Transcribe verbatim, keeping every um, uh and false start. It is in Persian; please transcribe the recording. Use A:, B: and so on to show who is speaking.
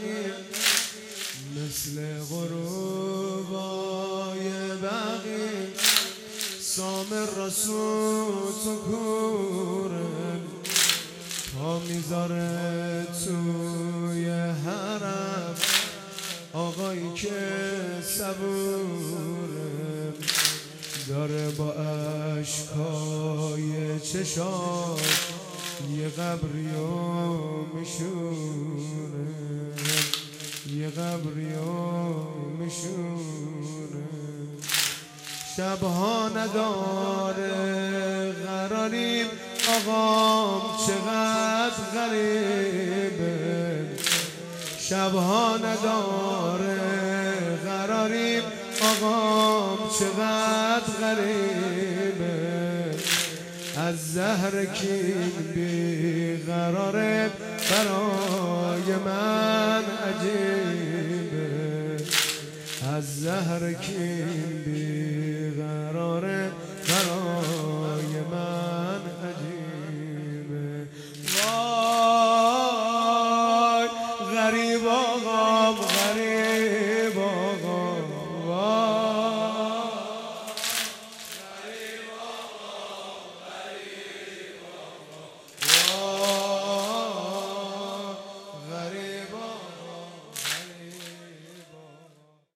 A: بقی مثل غروبای بقی سامر رسول تو کوره پا میذاره توی حرم آقایی که صبوره داره با عشقای چشاش یه قبریو میشونه یه قبریو میشونه شبها نداره قراریم آقام چقدر غریبه شبها نداره قراریم آقام چقدر غریبه از زهر کین بیقراره برای من عجیبه از زهر کین بیقراره برای من عجیبه وای غریب آقام غریب آقام